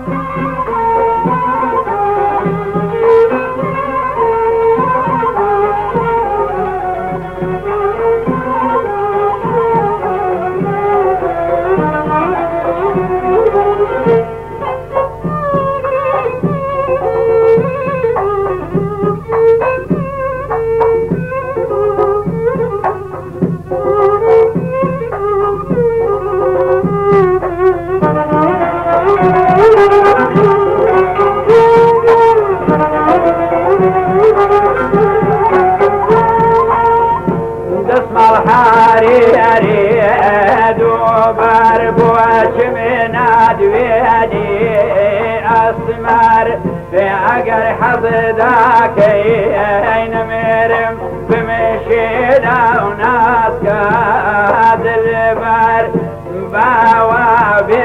الحرير دوبر بوش من أدويني أسمر في عقر حظدك مرم بمشينا وناس كاد البر بوابي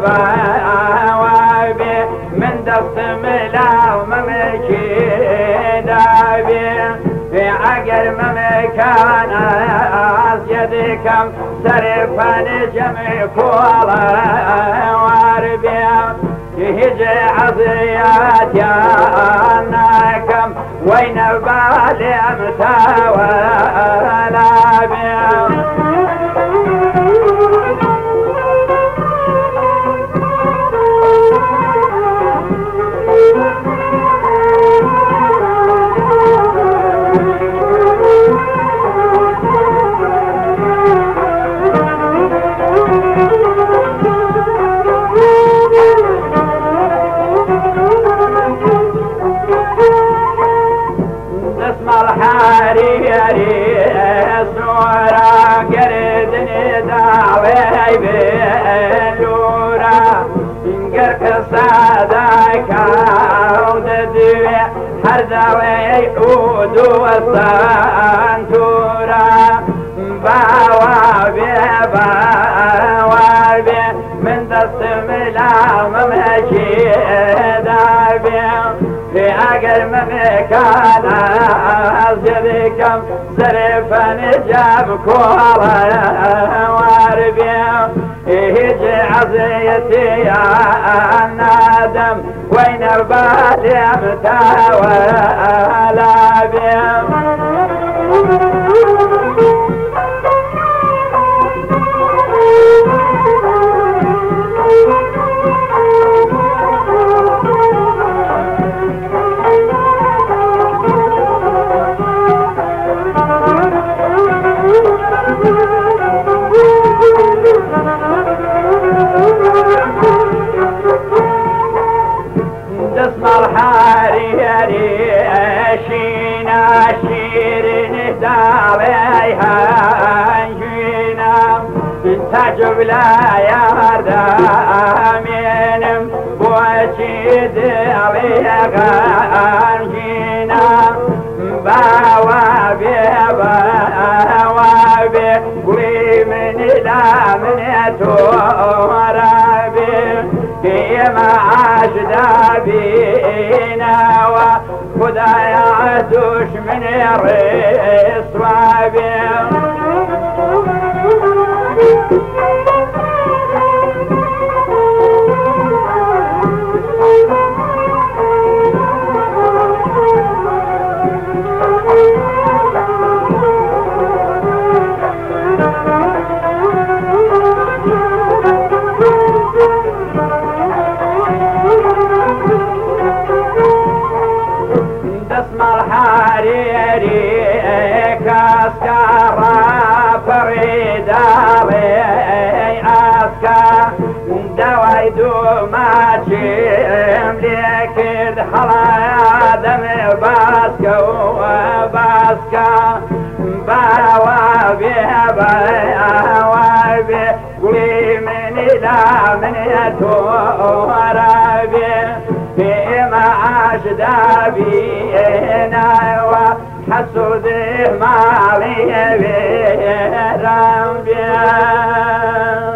من دست ملا وممشي دابي في عقر ممكان أسيدكم سرفا جمع كولا واربيا يهجي عضيات يانكم وين بالي امتاوى لابيا الحريري سورة قردني دعوي بلورا انقرق صداك وددوي حردوي عود والصنتورا بوابي من دست ملا ممشي دابي في عقل مكان أسجدكم سرفا جاب كورا واربيا يجي عصيتي يا الندم وين بالي امتاوى لابيا اسم الحريري شينا شيرين داويها جينا تجب لا يردامين بوشي داويها جينا بوابي قولي من لا من تورابي كيما عاشدا بينا وخدا يعدوش من الرئيس وابي الحريري كاسكارا فريدا أسكا دوايدو ماشيم لكرد حلا دم باسكا وباسكا بوابي قولي من لا من يتورابي فيما عاشدا بينا وحسوده مالي بيرام بيان